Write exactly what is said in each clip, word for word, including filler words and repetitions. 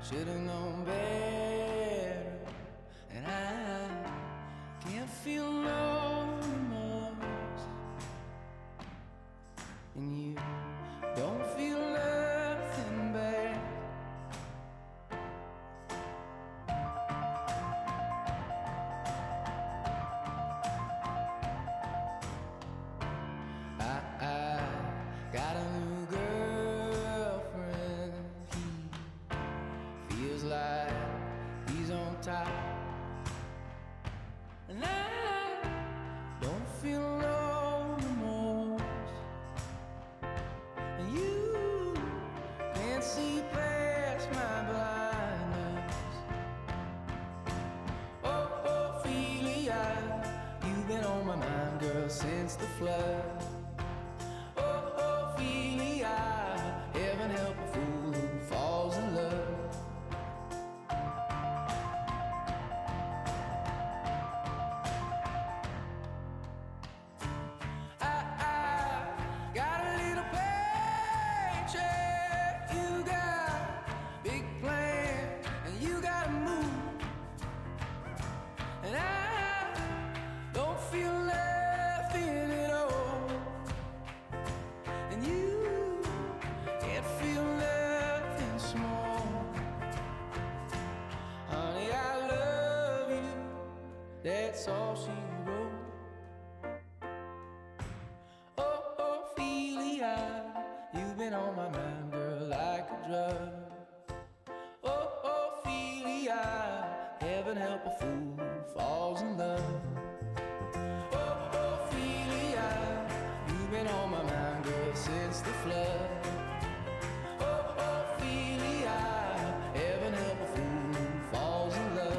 Should've known better, and I can't feel no remorse, and you don't feel nothing back. I, I got a new girlfriend. He feels like he's on top, and I don't feel no remorse, and you can't see past my blindness. Oh, Ophelia, you've been on my mind, girl, since the flood. Oh, Ophelia, heaven help a fool who falls in love. That's all she wrote. Oh, Ophelia, you've been on my mind, girl, like a drug. Oh, Ophelia, heaven help a fool who falls in love. Oh, Ophelia, you've been on my mind, girl, since the flood. Oh, Ophelia, heaven help a fool who falls in love.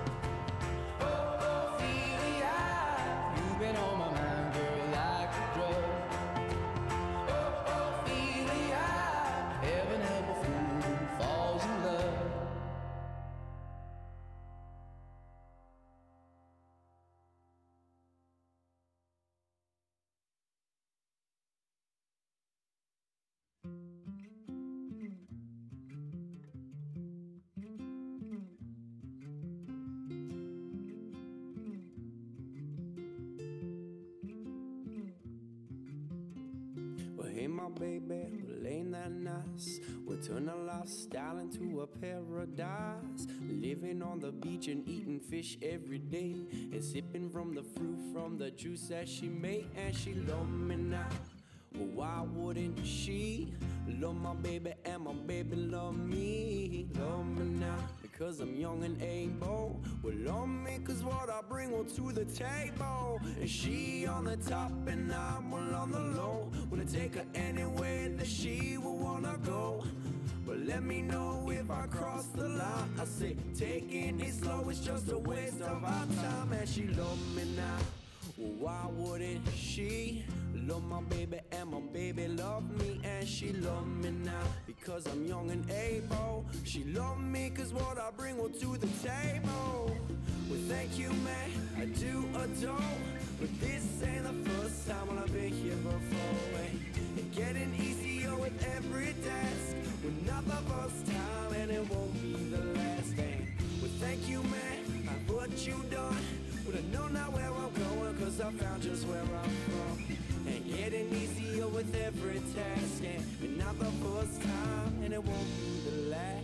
Well, hey, my baby, well, ain't that nice? We'll turn our lifestyle into a paradise. Living on the beach and eating fish every day, and sipping from the fruit from the juice that she made. And she love me now. Well, why wouldn't she? Love my baby and my baby love me. Love me now because I'm young and able. Well, love me cause what I bring will to the table. And she on the top and I'm well on the low. Wanna take her anywhere that she will wanna go. But let me know if I cross the line. I say taking it slow is just a waste of our time. And she love me now. Well, why wouldn't she? Love my baby and my baby love me. And she love me now because I'm young and able. She love me cause what I bring will to the table. Well, thank you, man, I do adore. But this ain't the first time when I've been here before. It's getting easier with every task. Well, not the first time and it won't be the last thing. Well, thank you, man, I what you done. But I know now where I'm going cause I found just where I'm from. And getting easier with every task. And not the first time and it won't be the last.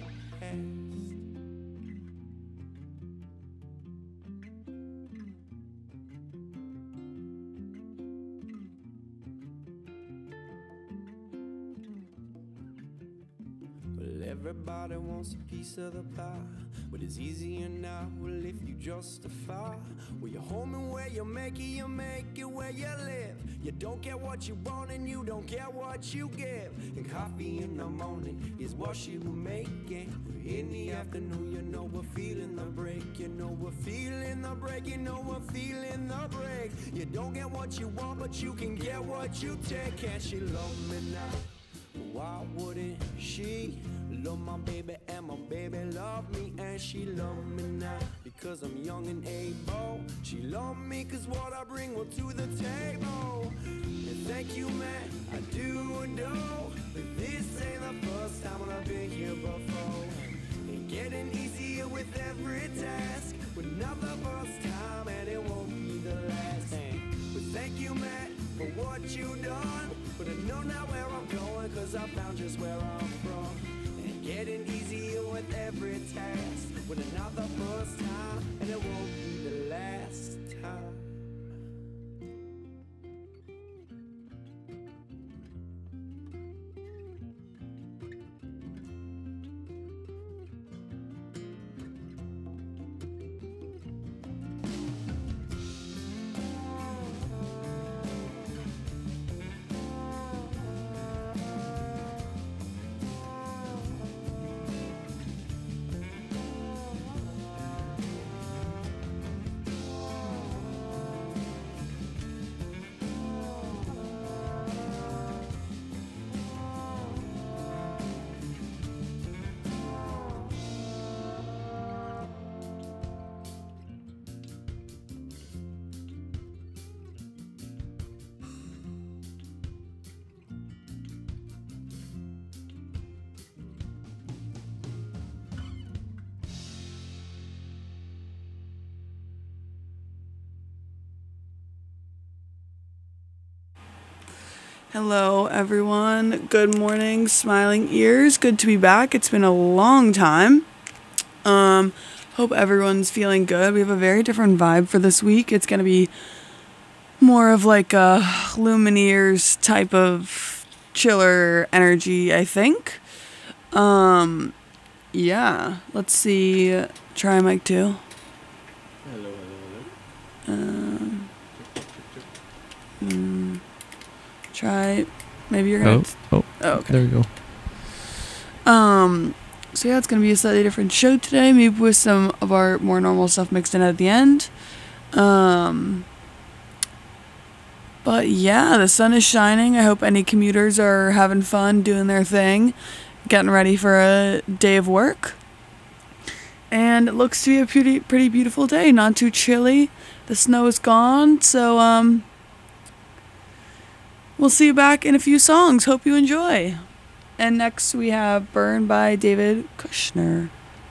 Well, everybody wants a piece of the pie, but it's easier now, well, if you justify. Where you're home and where you make it, you make it where you live. You don't get what you want and you don't get what you give. And coffee in the morning is what she will make it. In the afternoon, you know we're feeling the break. You know we're feeling the break. You know we're feeling the break. You don't get what you want, but you can get what you take. And she love me now. Why wouldn't she? Love my baby and my baby love me. And she love me now because I'm young and able. She love me cause what I bring will to the table. And thank you, man, I do know. But this ain't the first time when I've been here before. And I found just where I'm from. And getting easier with every task. With another first time, and it won't be the last time. Hello, everyone. Good morning, smiling ears. Good to be back. It's been a long time. Um, hope everyone's feeling good. We have a very different vibe for this week. It's going to be more of like a Lumineers type of chiller energy, I think. Um, yeah. Let's see. Try mic two. Hello, hello, hello. Um, mm, try. Maybe you're gonna. Oh, T- oh, oh, okay. There we go. Um, so yeah, it's gonna be a slightly different show today, maybe with some of our more normal stuff mixed in at the end. Um, but yeah, the sun is shining. I hope any commuters are having fun doing their thing, getting ready for a day of work. And it looks to be a pretty, pretty beautiful day. Not too chilly. The snow is gone, so um, we'll see you back in a few songs. Hope you enjoy. And next we have Burn by David Kushner.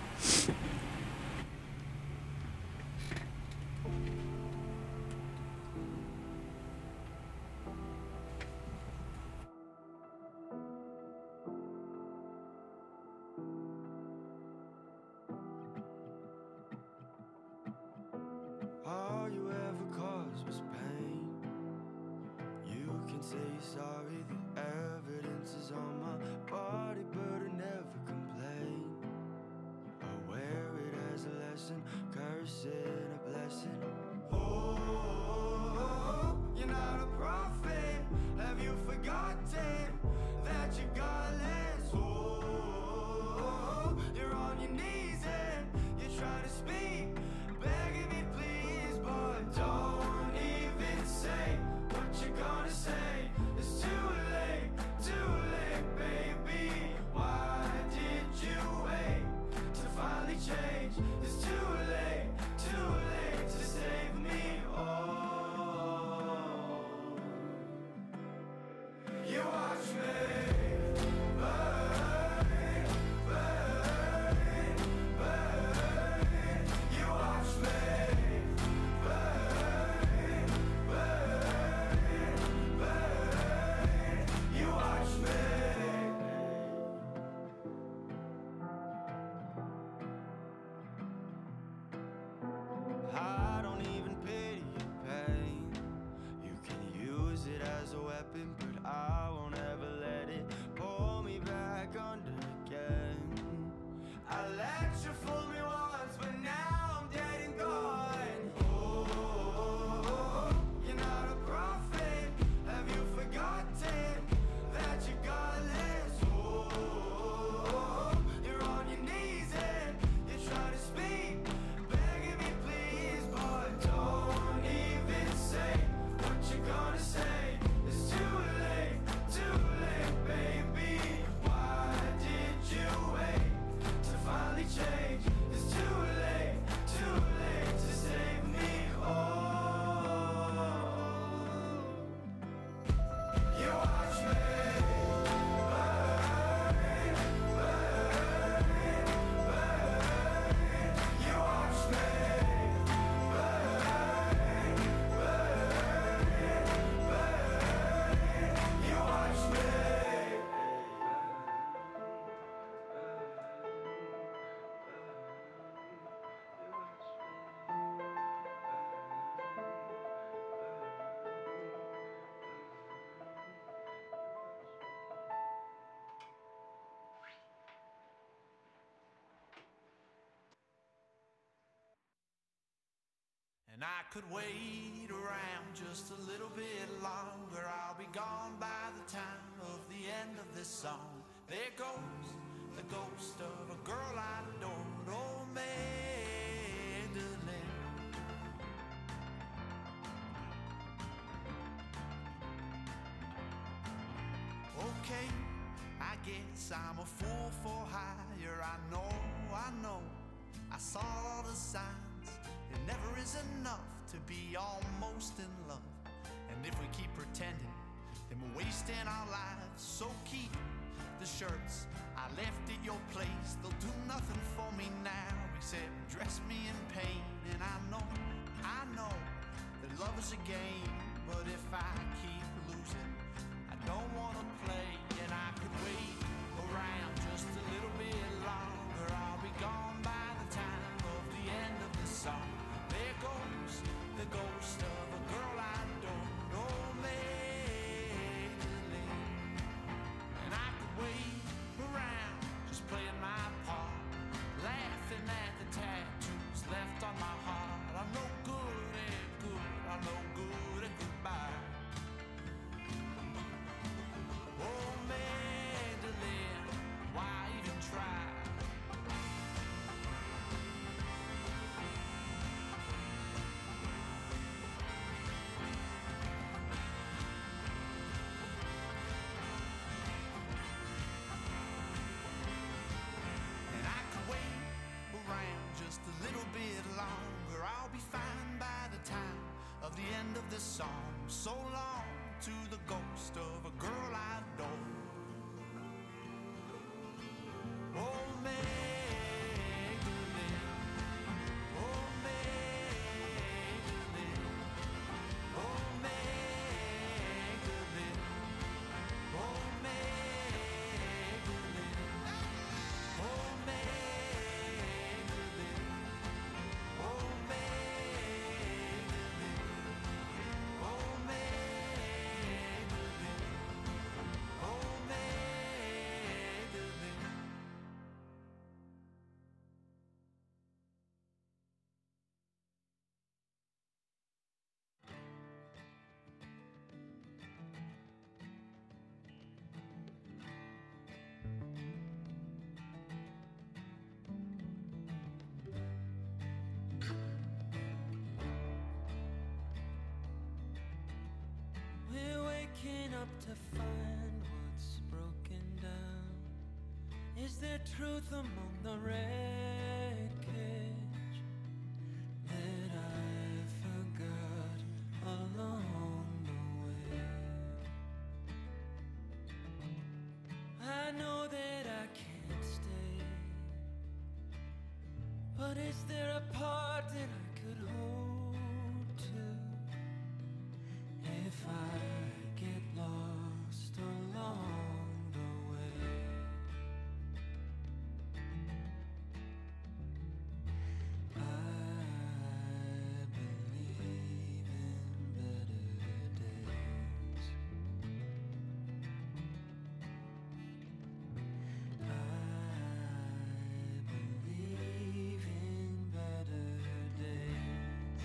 All you ever caused was pain. You can say sorry, the evidence is on my body, but I never complain. I wear And I could wait around just a little bit longer. I'll be gone by the time of the end of this song. There goes the ghost of a girl I adored, oh Magdalene. Okay, I guess I'm a fool for hire. I know, I know, I saw all the signs. It never is enough to be almost in love. And if we keep pretending, then we're wasting our lives. So keep the shirts I left at your place. They'll do nothing for me now except dress me in pain. And I know, I know that love is a game, but if I keep losing, I don't want to play. And I could wait around just a little bit longer. I'll be gone by the time of the end of the song. There goes the ghost of a girl I adored, oh Magdalene. And I could wait around just playing my part, laughing at the tattoos left on my heart. I'm no good at good, I'm no good at goodbye. Oh Magdalene, why even try? And I could wait around just a little bit longer. I'll be fine by the time of the end of this song. So long to the ghost of a girl I adore. Oh Magdalene, oh Magdalene, oh Magdalene, oh Magdalene, oh Magdalene, oh Magdalene, oh Magdalene, oh Magdalene. We're waking up to find what's broken down. Is there truth among the wreckage that I forgot along the way? I know that I can't stay, but is there a part that I could hold to if I get lost along the way? I believe in better days. I believe in better days.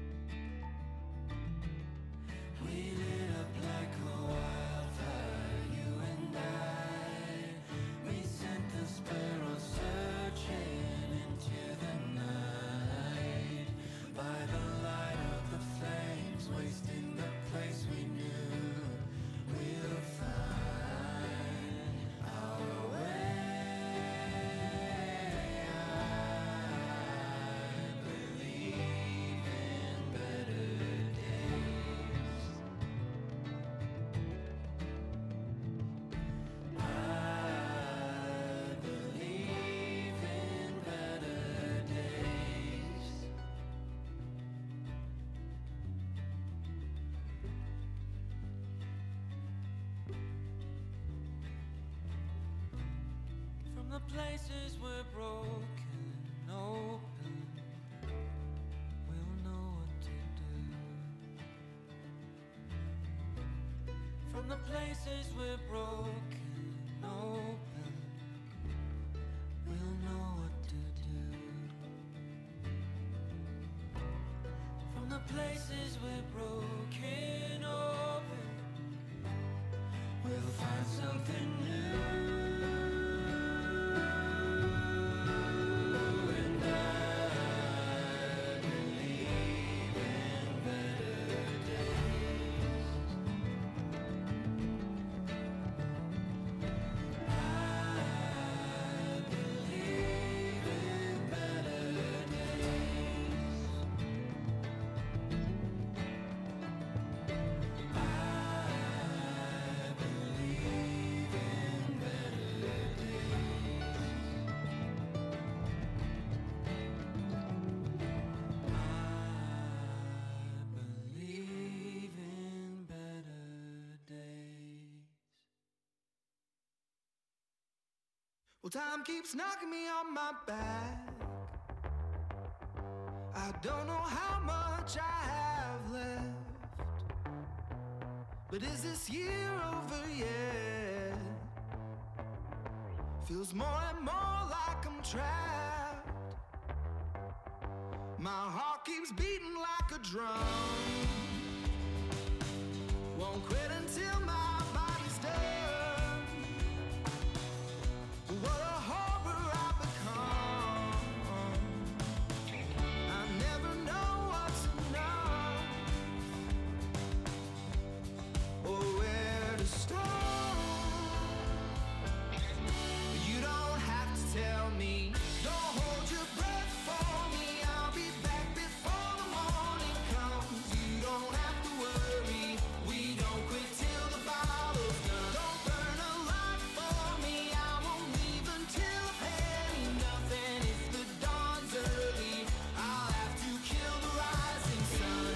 We lit up like a wildfire, you and I. We sent the sparrows searching into the night. By the light of the flames, wasting the place we knew. We'll find our way. I believe in better days. I believe in better days. From the places we're broken open, we'll know what to do. From the places we're broken open, we'll know what to do. From the places we're broken open, we'll find something new. And I believe in better days. I believe in better days. I believe in better days. Well, time keeps knocking me on my back. I don't know how much I have left, but is this year over yet? Feels more and more like I'm trapped. My heart keeps beating like a drum. Won't quit until my body's done. What a horror I've become. I never know what's enough or where to start. You don't have to tell me. Don't hold your breath for me. I'll be back before the morning comes. You don't have to worry. We don't quit till the bottle's done. Don't burn a light for me. I won't leave until a penny. Nothing if the dawn's early. I'll have to kill the rising sun.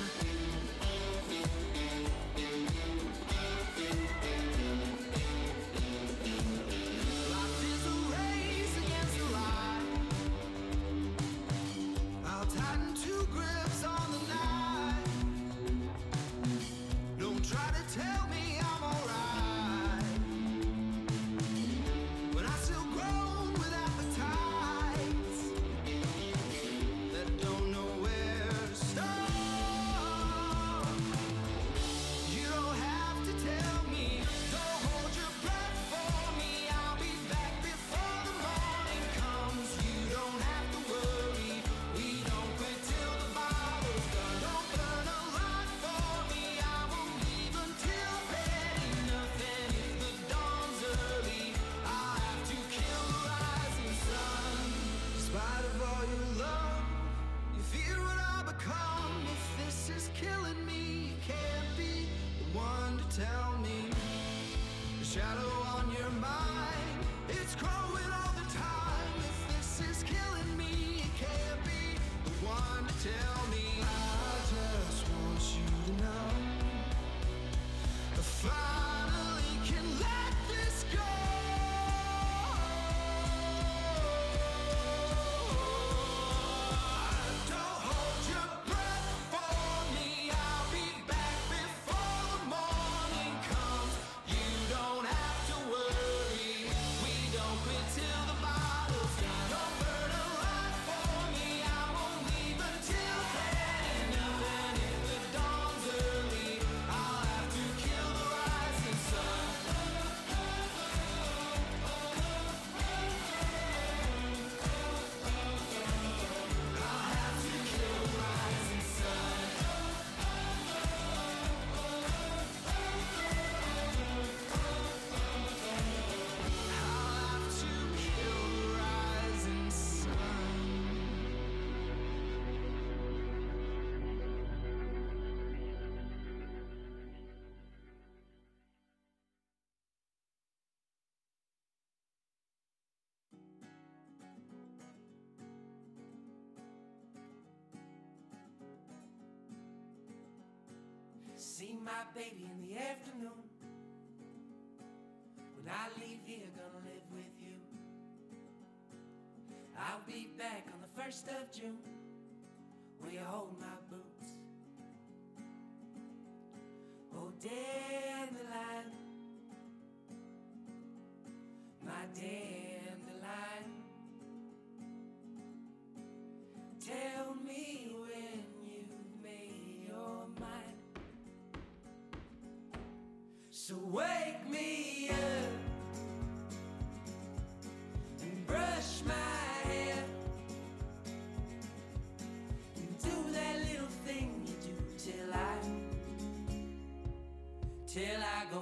Life is a race against the light. I'll tighten two grips on the knife. Don't try to tell me I'm alright when I still groan with appetites that don't know where to start. You don't have to tell me. Don't hold your breath for me. I'll be back before the morning comes. You don't have to worry. We don't quit till the bottle's done. Don't burn a light for me. I won't leave until a penny. Nothing if the dawn's early. I'll have to kill the rising sun. In spite of all your love, you fear what I become. If this is killing me, you can't be the one to tell me. The shadow on your mind, it's growing all the time. If this is killing me, you can't be the one to tell me. I just want you to know I finally can let this go. Don't hold your breath for me. I'll be back before the morning comes. You don't have to worry. We don't quit till the bottle's done. Don't burn a light for me. I won't leave until then. Nothing if the dawn's early. I'll have to kill the rising sun. I'll have to kill the rising sun. I'll have to kill the rising sun. See my baby in the afternoon. When I leave here, gonna live with you. I'll be back on the first of June. Will you hold my boots? Oh, dandelion, my dandelion. Tell me when you've made your So wake me up and brush my hair and do that little thing you do till I, till I go.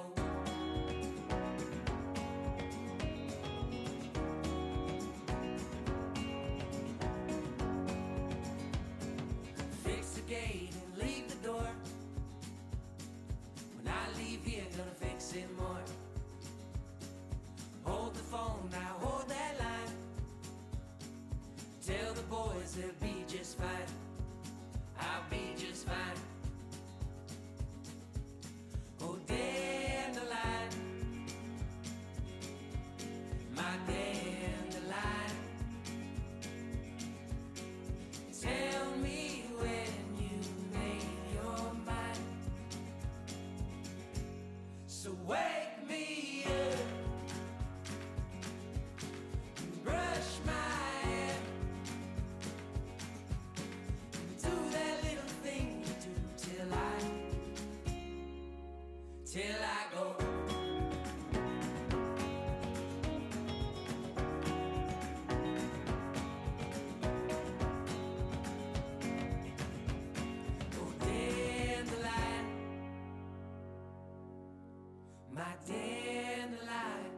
Fix the gate and leave the door. When I leave here, gonna fix it more. Hold the phone, now hold that line. Tell the boys they'll be just fine. I'll be just fine. Oh, dandelion, my dandelion. Tell me when you made your mind. So wake me up and brush my hair and do that little thing you do till I, till I go. Oh, dandelion, my dandelion.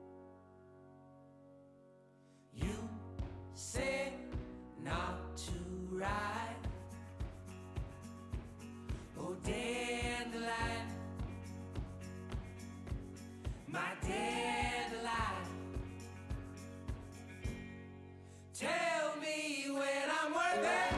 You said not to ride. Oh, dandelion, my dandelion. Tell me when I'm worth it.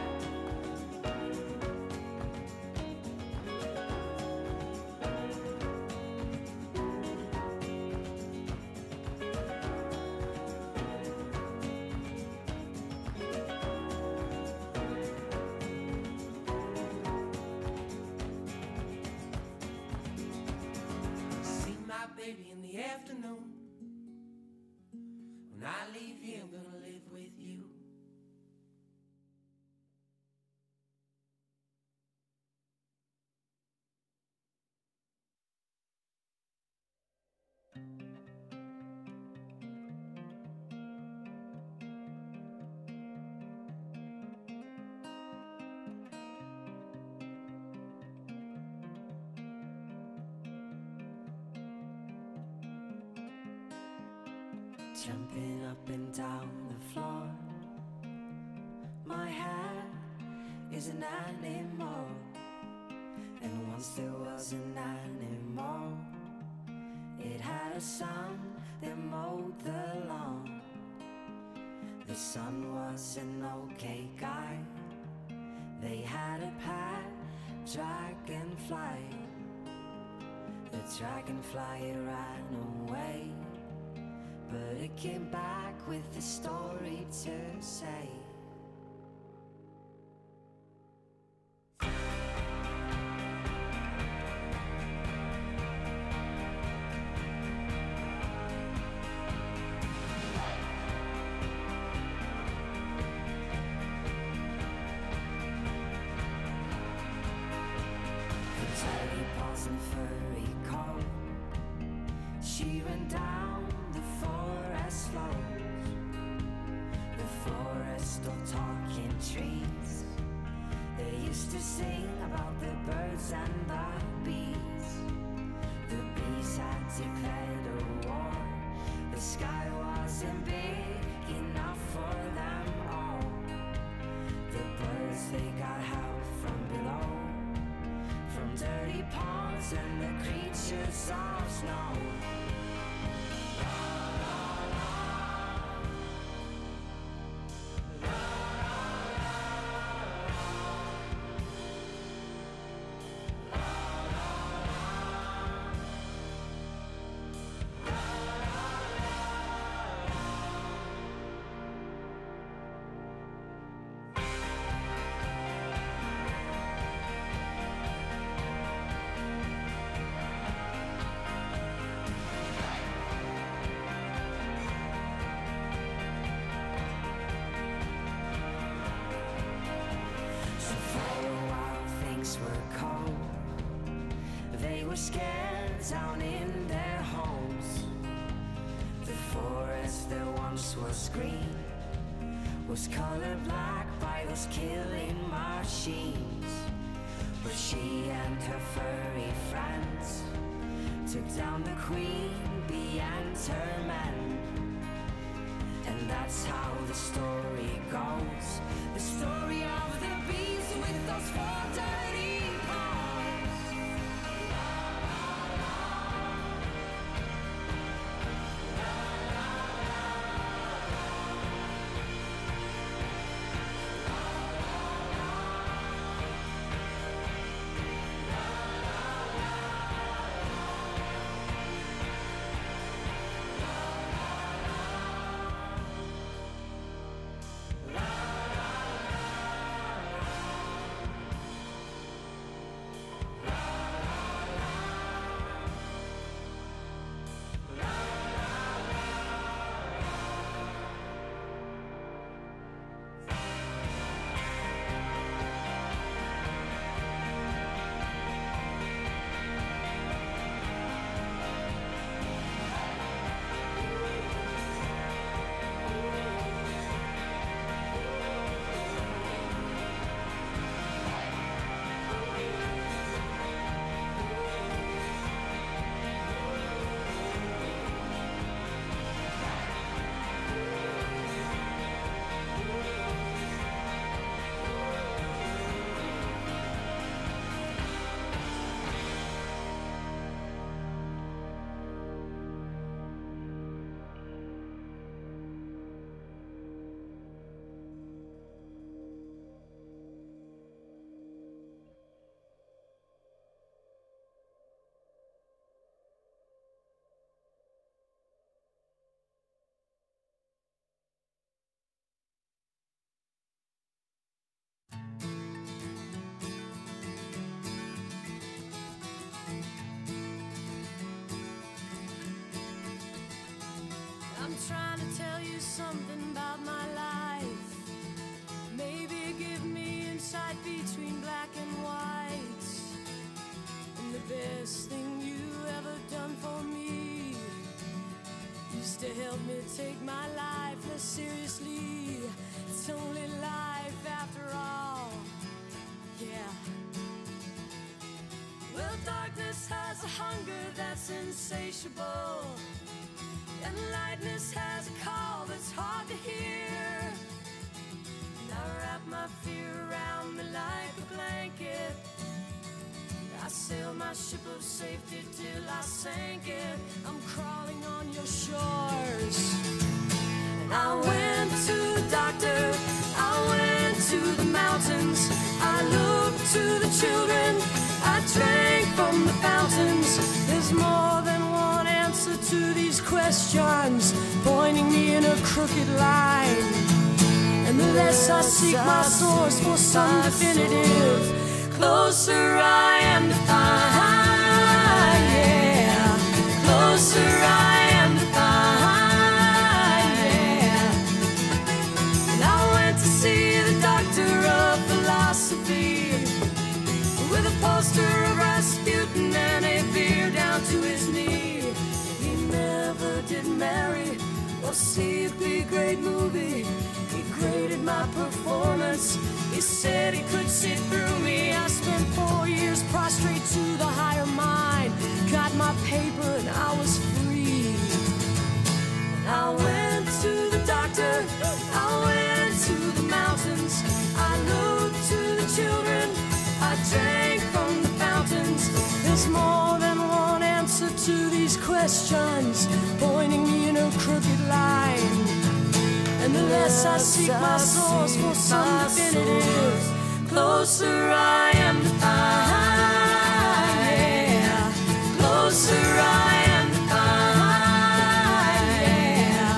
See my baby in the afternoon. When I leave here, I'm gonna live with you. Jumping up and down the floor. My hair is an animal, and once there was an animal. It had a son that mowed the lawn. The son was an okay guy. They had a pet dragonfly. The dragonfly it ran away, but it came back with a story to say. Teddy paws and furry coat. She ran down the forest slopes, the forest of talking trees. They used to sing about the birds and the bees. The bees had declared a war. The sky wasn't big enough for them all. The birds, they got help from below, from dirty ponds and the creatures of snow. screen was colored black by those killing machines. But she and her furry friends took down the queen beyond her men. And that's how the story goes, the story of the beast with those four dirty paws. I'm trying to tell you something about my life. Maybe give me insight between black and white. And the best thing you ever done for me used to help me take my life less seriously. It's only life after all, yeah. Well, darkness has a hunger that's insatiable, and lightness has a call that's hard to hear. And I wrap my fear around me like a blanket. I sail my ship of safety till I sank it. I'm crawling on your shores. And I went to the doctor, I went to the mountains, I looked to the children, I drank from the fountains. There's more than one answer to these questions, pointing me in a crooked line. And the less I seek my source for some definitive, closer I am to find, yeah. Closer I am to find, yeah. And I went to see the doctor of philosophy, with a poster of Rasputin and a beer down to his knee. He never did marry or see a big great movie. He graded my performance, he said he could see through me. I spent four years prostrate to the higher mind, got my paper and I was free. And I went to the doctor, I went to the mountains, I looked to the children, I drank from the fountains. There's more than one answer to these questions, pointing me in a crooked line. And the less I seek my source for some definitive, closer I am to find, yeah. Closer I am to find, yeah.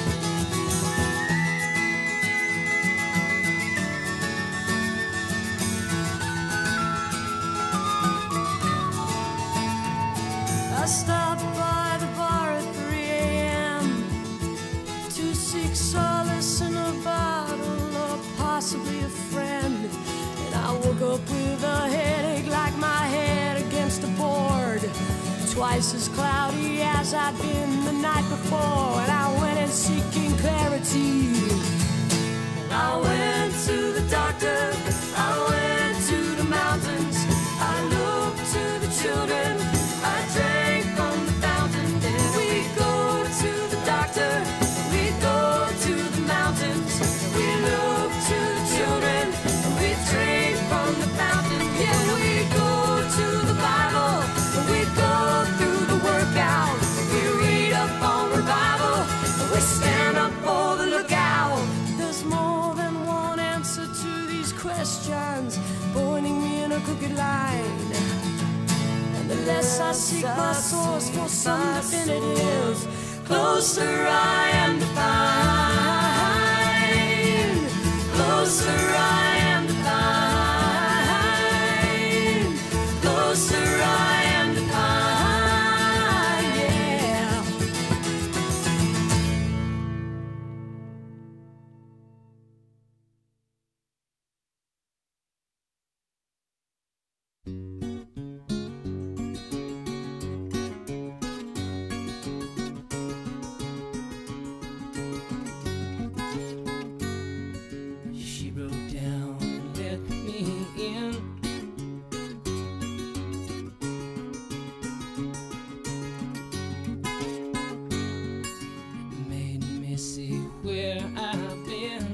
I stopped by the bar at three a.m. to seek solace in a bottle or possibly a friend. And I woke up with a headache like my head against a board, twice as cloudy as I'd been the night before. And I went in seeking clarity. And I went to the doctor, I went to the mountains, I looked to the children, I drank from the fountain. Then we go to the doctor, we go to the mountains, we look to the children, we drink from the fountain. Yeah, we go to the Bible, we go through the workout, we read up on revival, we stand up for the lookout. There's more than one answer to these questions, pointing me in a crooked line. And the less I seek my source for some definitive, closer I am to find. Closer I am to find. Closer I am to find. Yeah. She broke down and let me in. Made me see where I've been.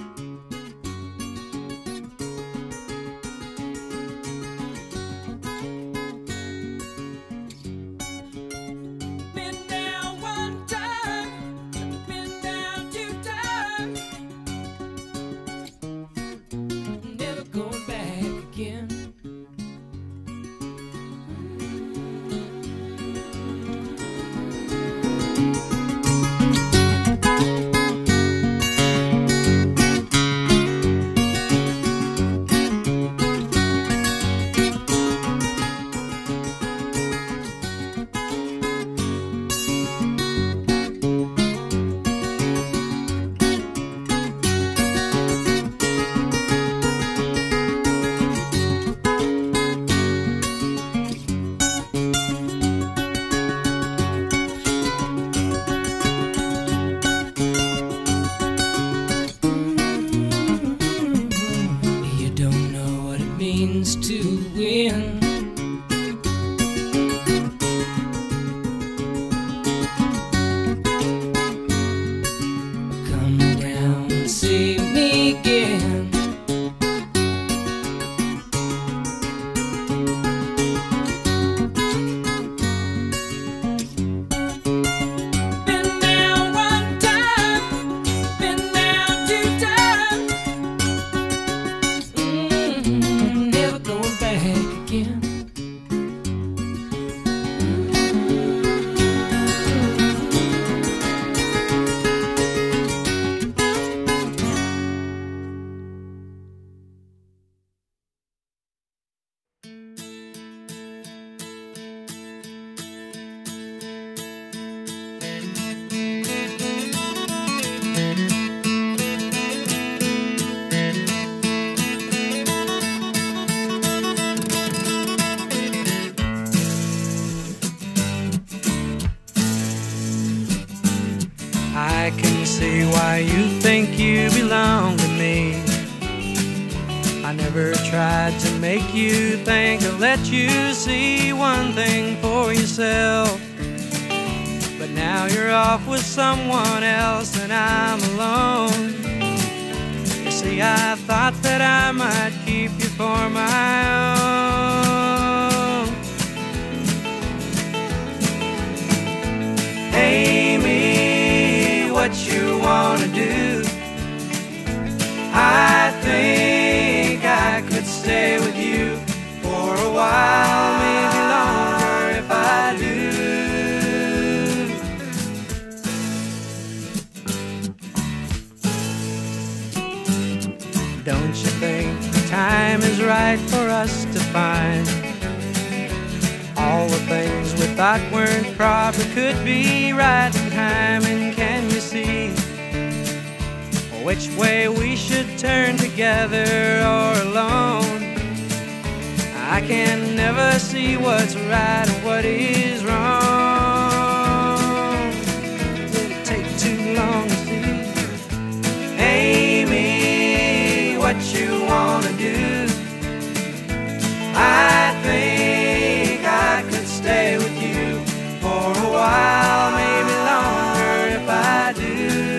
Been down one time, been down two times, never going back again. You don't know what it means to win. Come down and see me again. Been down one time, been down two times, mm, never going back again. I can see why you think you belong to me. I never tried to make you think or let you see one thing for yourself. But now you're off with someone else and I'm alone. You see, I thought that I might keep you for my own. Amy, what you wanna do? I think I could stay with you for a while, maybe longer if I do. Don't you think the time is right for us to find all the things we thought weren't proper could be right in time? And can you see which way we should turn, together or alone? I can never see what's right and what is wrong. Did it take too long to see? what you wanna do. I think I could stay with you for a while, maybe longer if I do.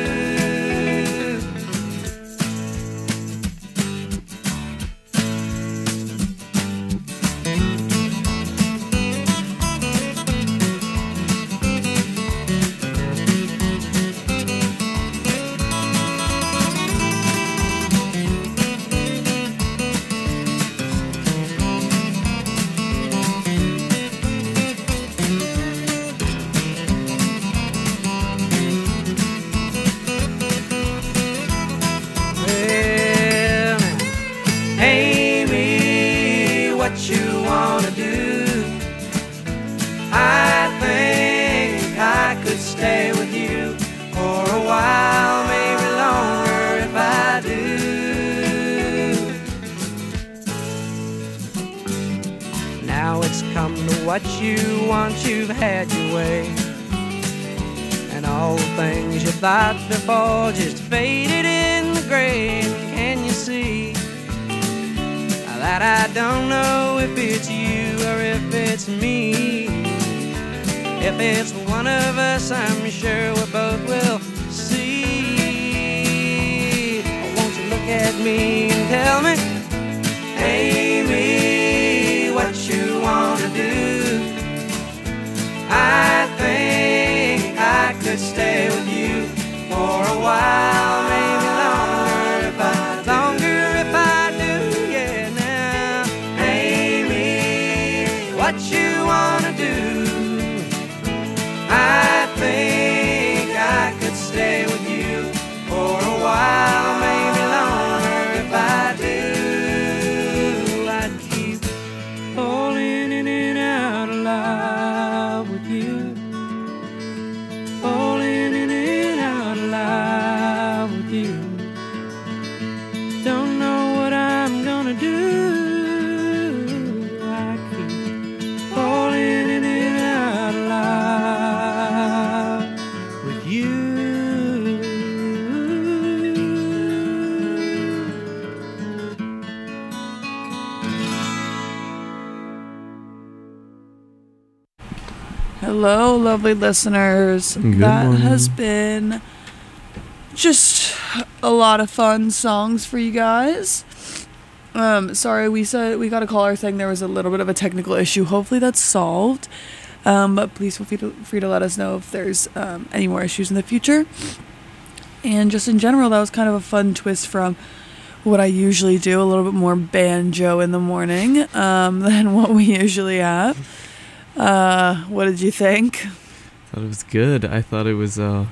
Stay with you for a while, maybe longer if I do. Now it's come to what you want, you've had your way, and all the things you thought before just faded in the gray. And can you see that I don't know if it's you or if it's me? If it's one of us, I'm sure we both will see. Won't you look at me and tell me, Amy, what you wanna do? I think I could stay with you for a while, maybe longer if I longer if I do. Yeah, now, Amy, what you wanna do? I think I could stay with you for a while, maybe longer if I do. I'd keep falling in and out of love with you, falling in and out of love with you. Don't know what I'm gonna do. I keep falling in and out of love with you. Hello, lovely listeners. Good that morning. has been just a lot of fun songs for you guys. Um, sorry, we said we got a caller saying there was a little bit of a technical issue. Hopefully that's solved. Um, but please feel free to, free to let us know if there's um, any more issues in the future. And just in general, that was kind of a fun twist from what I usually do, a little bit more banjo in the morning um, than what we usually have. Uh, what did you think? Thought it was good. I thought it was uh,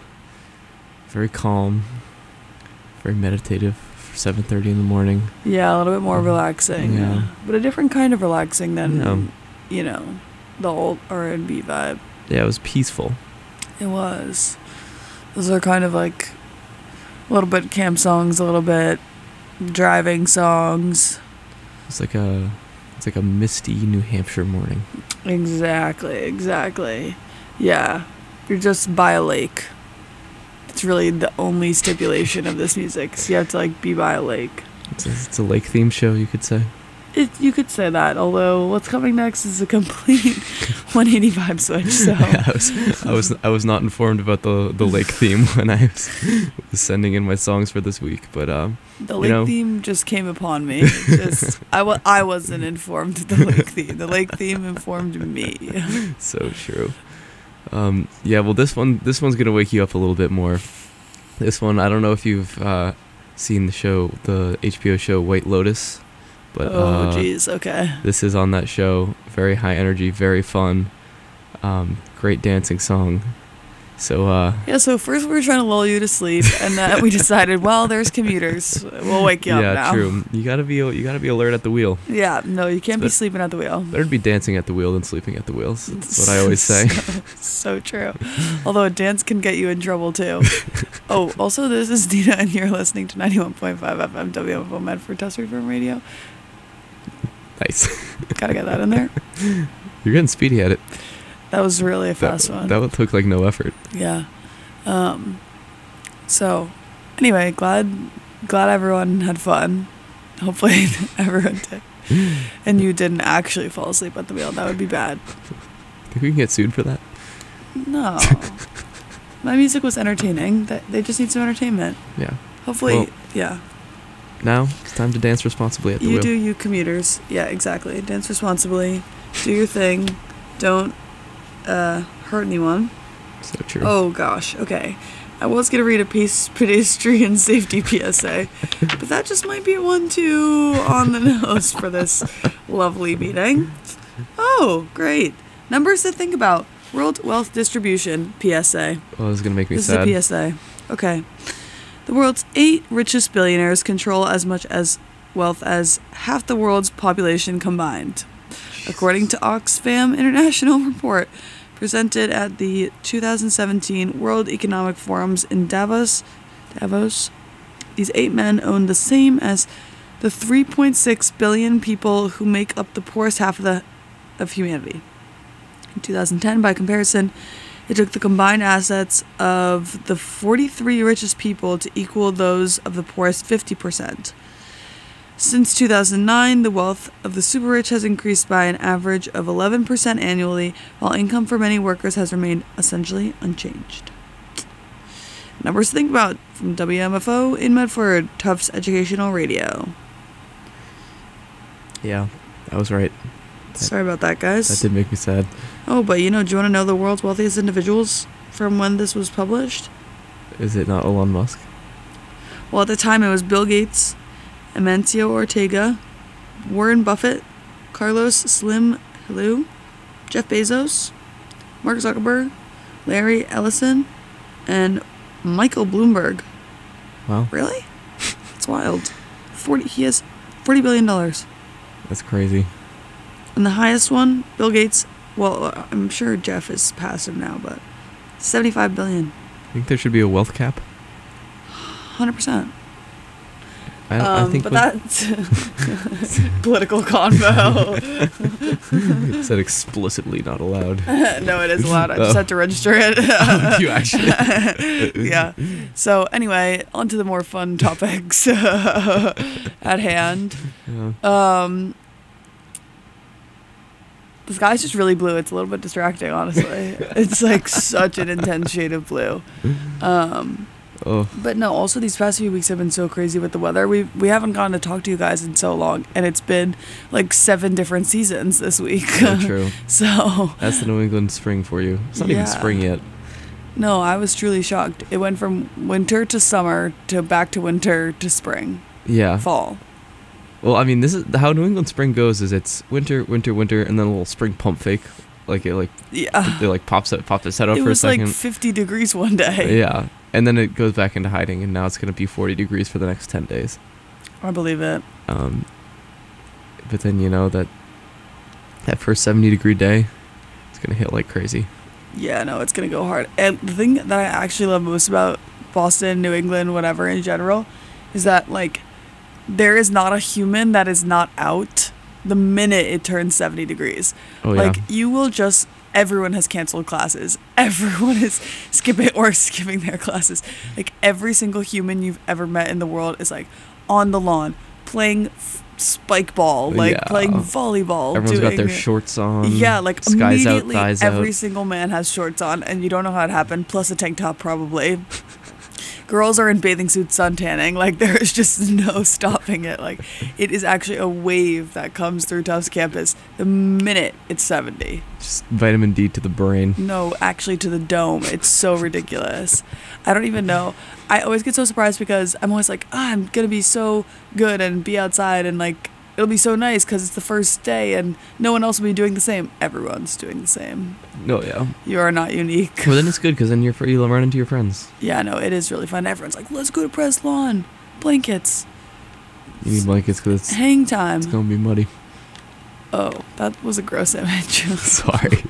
very calm, very meditative for seven thirty in the morning. Yeah, a little bit more relaxing. Yeah. But a different kind of relaxing than, Yeah. you know, the old R and B vibe. Yeah, it was peaceful. It was. Those are kind of like a little bit camp songs, a little bit driving songs. It's like a, it's like a misty New Hampshire morning. Exactly, exactly. Yeah, you're just by a lake. It's really the only stipulation of this music. So you have to like be by a lake. It's a, it's a lake theme show, you could say. It, you could say that, although what's coming next is a complete one eighty vibe switch. So Yeah, I was, I was, I was not informed about the the lake theme when I was, was sending in my songs for this week. But um, the you lake know. theme just came upon me. It just I wa- I wasn't informed of the lake theme. The lake theme informed me. So true. Um, yeah, well, this one, this one's gonna wake you up a little bit more. This one, I don't know if you've uh, seen the show, the H B O show White Lotus, but Oh, uh, jeez. Okay. this is on that show. Very high energy, very fun, um, great dancing song. So uh, Yeah. So first we were trying to lull you to sleep, and then we decided, well, there's commuters. We'll wake you yeah, up now. true. You gotta be, you gotta be alert at the wheel. Yeah. No, you can't be But- sleeping at the wheel. Better to be dancing at the wheel than sleeping at the wheels. That's what I always say. so, so true. Although a dance can get you in trouble too. Oh, also this is Dina, and you're listening to ninety-one point five F M W M F Medford Test Reform Radio. Nice. Gotta get that in there. You're getting speedy at it. That was really a fast that, one. That one took like no effort. Yeah. Um. So, anyway, glad glad everyone had fun. Hopefully everyone did. And you didn't actually fall asleep at the wheel. That would be bad. Think we can get sued for that? No. My music was entertaining. That They just need some entertainment. Yeah. Hopefully, Well, yeah. Now it's time to dance responsibly at the You wheel. do, you commuters. Yeah, exactly. Dance responsibly. Do your thing. Don't uh, hurt anyone. So true. Oh, gosh. Okay. I was going to read a piece, pedestrian safety P S A, but that just might be one too on the nose for this lovely meeting. Oh, great. Numbers to think about. World Wealth Distribution, P S A. Oh, this is going to make me This sad. is a P S A. Okay. The world's eight richest billionaires control as much as wealth as half the world's population combined, according to Oxfam International report presented at the two thousand seventeen World Economic Forums in Davos. Davos. These eight men own the same as the three point six billion people who make up the poorest half of the of humanity. In two thousand ten, by comparison, it took the combined assets of the forty-three richest people to equal those of the poorest fifty percent. Since two thousand nine, the wealth of the super rich has increased by an average of eleven percent annually, while income for many workers has remained essentially unchanged. Numbers to think about from W M F O in Medford, Tufts Educational Radio. Yeah, I was right. Sorry about that, guys. That did make me sad. Oh, but you know, do you want to know the world's wealthiest individuals from when this was published? Is it not Elon Musk? Well, at the time it was Bill Gates, Amancio Ortega, Warren Buffett, Carlos Slim Helú, Jeff Bezos, Mark Zuckerberg, Larry Ellison, and Michael Bloomberg. Wow, Really? It's wild. Forty. He has forty billion dollars. that's crazy. And the highest one, Bill Gates. Well, I'm sure Jeff is past him now, but seventy-five billion. I think there should be a wealth cap. one hundred percent. I, Um, I think but what- that's political convo. it said explicitly not allowed. No, it is allowed. I just Oh. had to register it. You actually? Yeah. So anyway, on to the more fun topics at hand. Yeah. Um, the sky's just really blue. It's a little bit distracting, honestly. It's like such an intense shade of blue. Um, Oh, but no, also these past few weeks have been so crazy with the weather. We we haven't gotten to talk to you guys in so long, and it's been like seven different seasons this week. so true. So That's the New England spring for you. It's not Yeah. even spring yet. no, I was truly shocked. It went from winter to summer to back to winter to spring, Yeah. fall. Well, I mean, this is how New England spring goes. Is it's winter, winter, winter, and then a little spring pump fake, like it like Yeah. it like pops it pops its head up It for a was like second. fifty degrees one day. Yeah, and then it goes back into hiding, and now it's gonna be forty degrees for the next ten days. I believe it. Um, but then you know that that first seventy degree day, it's gonna hit like crazy. Yeah, no, it's gonna go hard. And the thing that I actually love most about Boston, New England, whatever in general, is that like there is not a human that is not out the minute it turns seventy degrees. Oh yeah. Like you will just everyone has canceled classes. Everyone is skipping or skipping their classes. Like every single human you've ever met in the world is like on the lawn playing f- spike ball, like Yeah. playing volleyball. Everyone's got their doing- shorts on. Yeah, like skies out, immediately thighs every out. single man has shorts on, and you don't know how it happened. Plus a tank top, probably. Girls are in bathing suits suntanning. Like there is just no stopping it. Like it is actually a wave that comes through Tufts campus the minute it's seventy. Just vitamin D to the brain. No, actually to the dome. It's so ridiculous. I don't even know. I always get so surprised because I'm always like, ah, I'm gonna be so good and be outside and like it'll be so nice because it's the first day and no one else will be doing the same. Everyone's doing the same. No, yeah. You are not unique. Well, then it's good because then you're free. You'll run into your friends. Yeah, no, it is really fun. Everyone's like, let's go to Press Lawn. Blankets. You need blankets because it's, Hang time. it's gonna be muddy. Oh, that was a gross image. Sorry.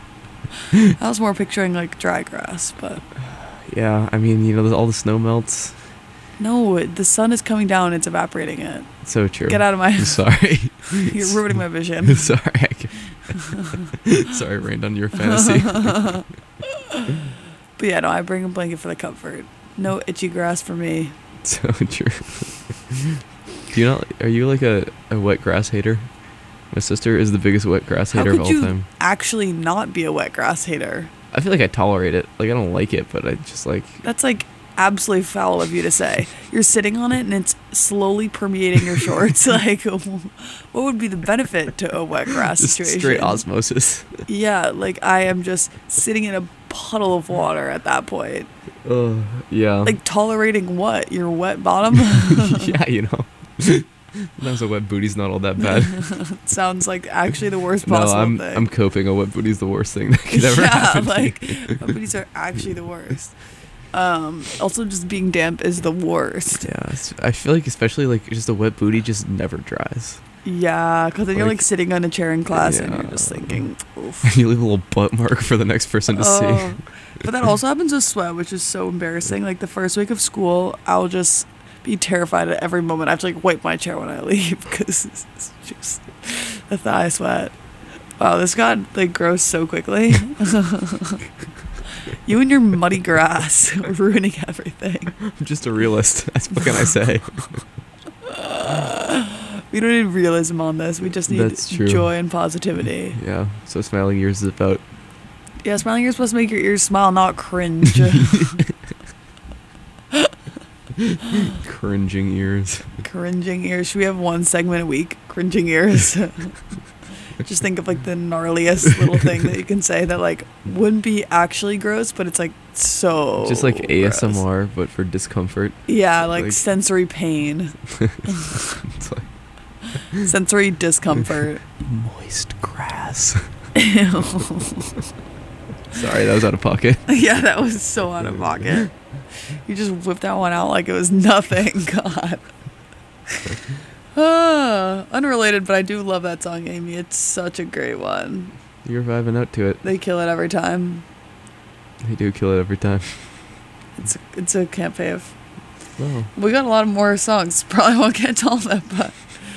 I was more picturing like dry grass, but Yeah, I mean, you know, there's all the snow melts. no, the sun is coming down. It's evaporating it. It's so true. Get out of my. I'm sorry. You're ruining my vision. sorry. I can- sorry, I rained on your fantasy. But yeah, no, I bring a blanket for the comfort. No itchy grass for me. So true. Do you not? Are you like a, a wet grass hater? My sister is the biggest wet grass How hater of could all you time. actually not be a wet grass hater? I feel like I tolerate it. Like I don't like it, but I just like. That's like absolutely foul of you to say. You're sitting on it and it's slowly permeating your shorts. Like, what would be the benefit to a wet grass Just situation? straight osmosis. Yeah, like I am just sitting in a puddle of water at that point. Uh, yeah. Like tolerating what? Your wet bottom? Yeah, you know. Sometimes a wet booty's not all that bad. Sounds like actually the worst No, possible I'm thing. I'm coping. A wet booty's the worst thing that could ever yeah, happen. to like me. wet booties are actually the worst. Um, also, just being damp is the worst. Yeah, it's- I feel like especially like just a wet booty just never dries. Yeah, because then you're like Like- sitting on a chair in class and you're Yeah. just thinking, oof. And you leave a little butt mark for the next person to see. Oh. But that also happens with sweat, which is so embarrassing. Like the first week of school, I'll just be terrified at every moment. I have to like wipe my chair when I leave because it's just the thigh sweat. Wow, this got like gross so quickly. You and your muddy grass ruining everything. I'm just a realist. That's what can I say? We don't need realism on this. We just need That's true. joy and positivity. Yeah. So smiling years is about. Yeah, smiling you're supposed to make your ears smile, not cringe. Cringing ears. Cringing ears. Should we have one segment a week? Cringing ears. Just think of like the gnarliest little thing that you can say that like wouldn't be actually gross, but it's like so Just like A S M gross. R, but for discomfort. Yeah, like, Like- sensory pain, It's like sensory discomfort. moist grass. Ew. Sorry, that was out of pocket. Yeah, that was so out of pocket. You just whipped that one out like it was nothing. God. Ah, unrelated, but I do love that song, Amy. It's such a great one. You're vibing out to it. They kill it every time. They do kill it every time. It's it's a camp fave. Oh. We got a lot of more songs. Probably won't get to all of them, but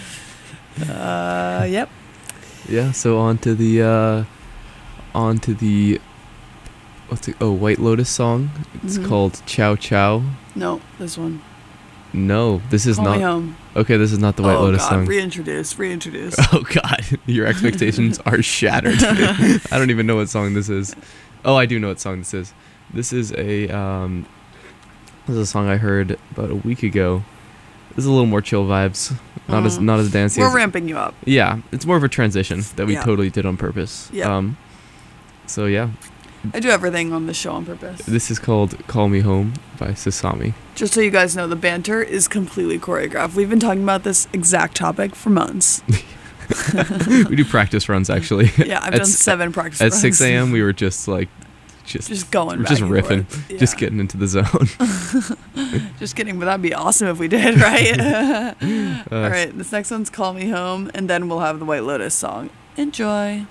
uh, yep. Yeah, so on to the uh on to the what's it oh White Lotus song. It's Mhm. called Chow Chow. No, this one. No, this is Call not Me Home. okay, this is not the White oh Lotus God, song. reintroduce, reintroduce. Oh god, your expectations are shattered. I don't even know what song this is. Oh, I do know what song this is. This is a um this is a song I heard about a week ago. This is a little more chill vibes. Not as Mhm. not as dancey We're as ramping you up. Yeah, it's more of a transition that we Yeah. totally did on purpose. Yeah. Um so yeah, I do everything on the show on purpose. this is called Call Me Home by Sasami. Just so you guys know, the banter is completely choreographed. We've been talking about this exact topic for months. We do practice runs actually. Yeah, I've At done s- seven practice At runs. six a.m. we were just like just Just going we're back just and riffing, forth. just Yeah. getting into the zone. Just kidding, but that'd be awesome if we did, right? Uh, All right, this next one's Call Me Home, and then we'll have the White Lotus song. Enjoy.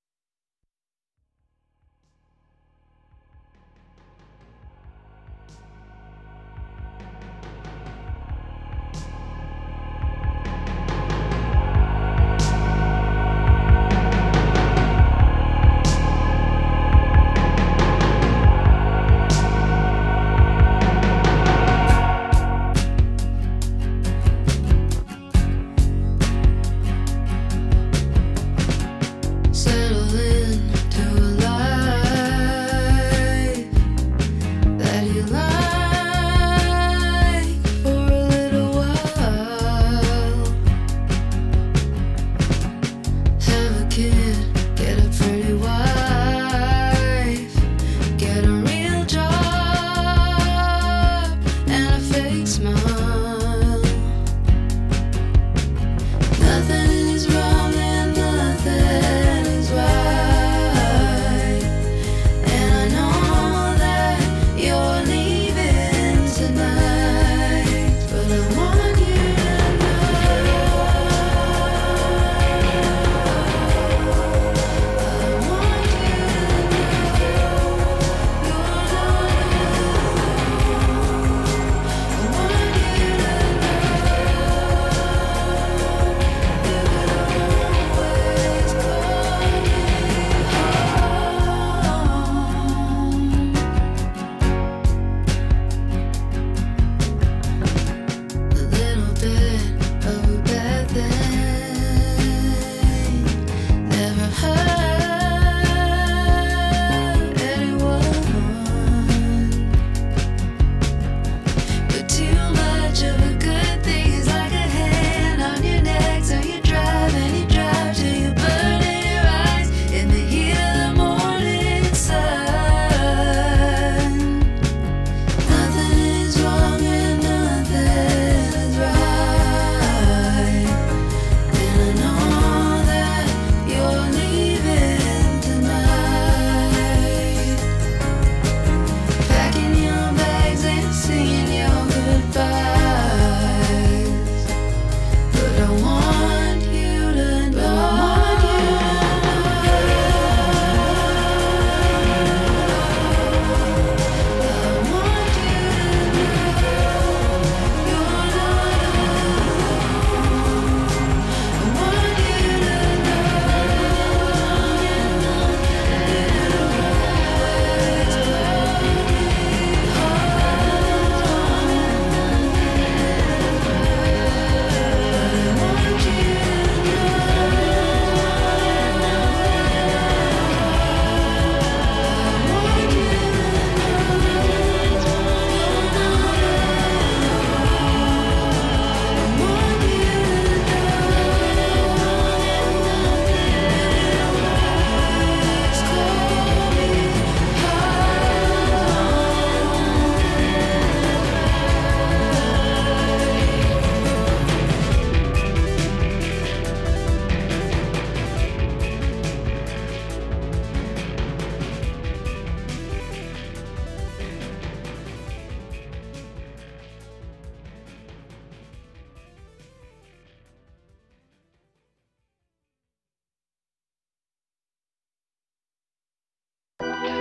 Settle into a life that you like for a little while. Have a kid, get a pretty wife, get a real job and a fake smile. Nothing is wrong and nothing is right. And I know that you're leaving tonight, but I want you to know. I want you to know you're not alone. I want you to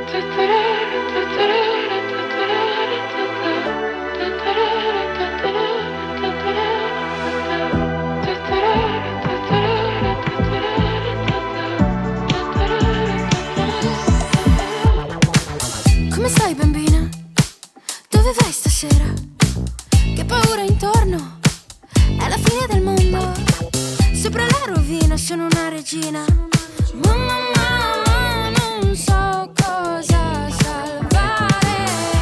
Come stai, bambina? Dove vai stasera? Che paura intorno? È la fine del mondo. Sopra la rovina sono una regina. Mamma, mamma, non so cosa salvare.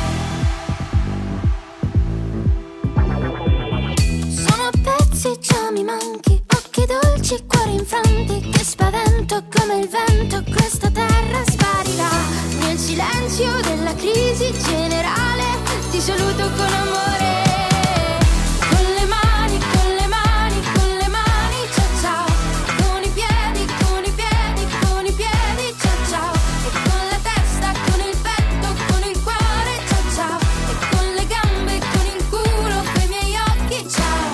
Sono pezzi, già mi manchi. Occhi dolci, cuori infranti. Che spavento come il vento. Questa terra sparirà. Nel silenzio della crisi generale ti saluto con amore. Con le mani, con le mani, con le mani, ciao ciao. Con i piedi, con i piedi, con i piedi, ciao ciao. E con la testa, con il petto, con il cuore, ciao ciao. E con le gambe, con il culo, con i miei occhi, ciao.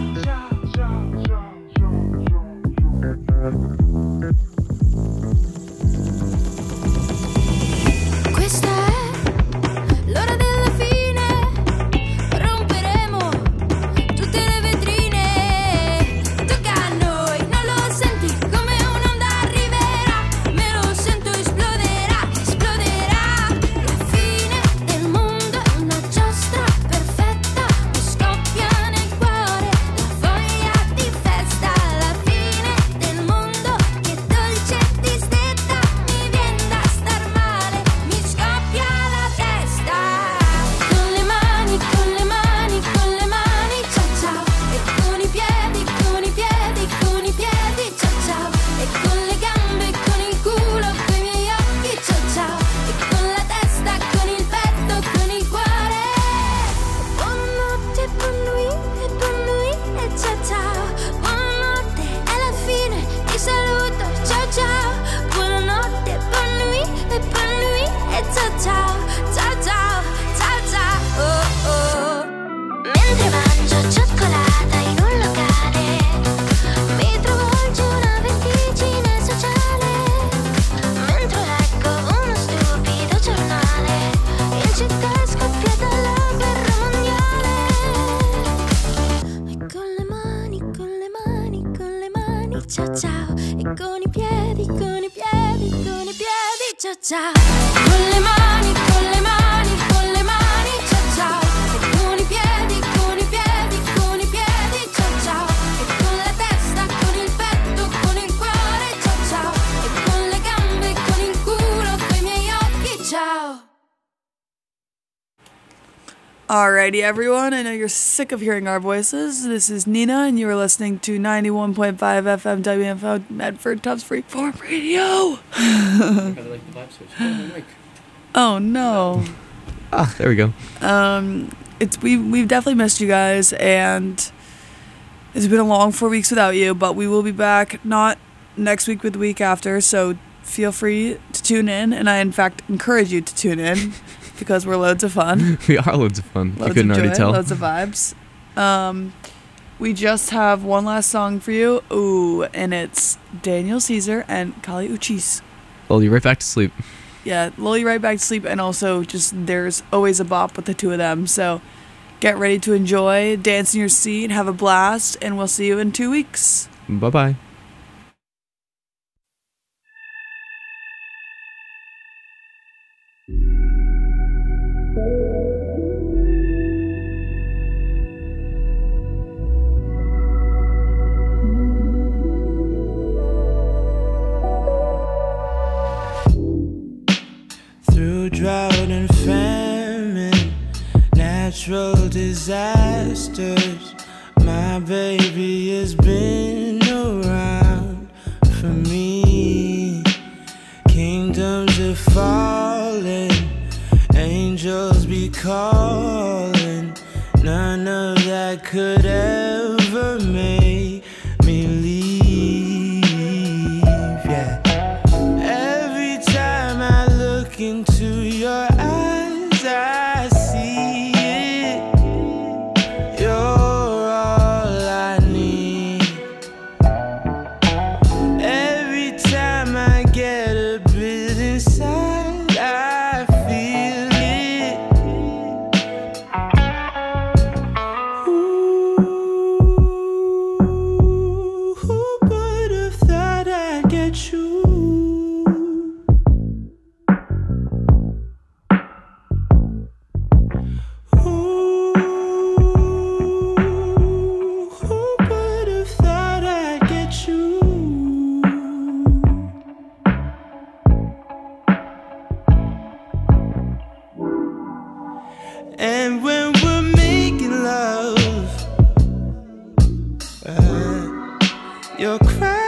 Questa è l'ora della fine. Romperemo tutte le vetrine. Tocca a noi, non lo senti come un'onda arriverà. Me lo sento, esploderà, esploderà. La fine del mondo è una giostra perfetta. Mi scoppia nel cuore la voglia di festa. La fine del mondo, che dolce distetta. Mi viene da star male, mi scoppia la testa. Con le mani, con le mani, con le mani, ciao ciao. E con i piedi, con i piedi, con i piedi, ciao ciao. E con le gambe, con il culo, con i miei occhi, ciao ciao. E con la testa, con il petto, con il cuore. Buonanotte, buon nuit, e buon nuit, e ciao ciao. Buonanotte, è la fine, ti saluto, ciao ciao. Buonanotte, buon nuit, e buon nuit, e ciao ciao. Ciao ciao, ciao ciao, oh oh. Mentre mangio cioccolata in un locale, mi travolge una vertigine sociale. Mentre leggo uno stupido giornale, in città è scoppiata la guerra mondiale. E con le mani, con le mani, con le mani, ciao ciao. E con i piedi, con i piedi, con i piedi, ciao ciao. Con le mani, con le mani, con le mani, ciao ciao. E con i piedi, con i piedi, con i piedi, ciao ciao. E con la testa, con il petto, con il cuore, ciao ciao. E con le gambe, con il culo, con i miei occhi, ciao. Alrighty, everyone. I know you're sick of hearing our voices. This is Nina, and you are listening to ninety-one point five F M W M F O Medford Tubbs Freeform Radio. Oh no. Ah, there we go. Um, it's we we've definitely missed you guys, and it's been a long four weeks without you. But we will be back, not next week, but the week after. So feel free to tune in, and I in fact encourage you to tune in because we're loads of fun. We are loads of fun. Loads you couldn't of already joy, tell. Loads of vibes. Um, we just have one last song for you. Ooh, and it's Daniel Caesar and Kali Uchis. Well, you're right back to sleep. Yeah, lull you right back to sleep, and also just there's always a bop with the two of them. So get ready to enjoy, dance in your seat, have a blast, and we'll see you in two weeks. Bye-bye. Through drought and famine, natural disasters, my baby has been around for me. Kingdoms are falling, angels be calling. None of that could ever make me leave, yeah. Every time I look into your eyes, I see it. You're all I need. Every time I get a bit inside, I You're crying.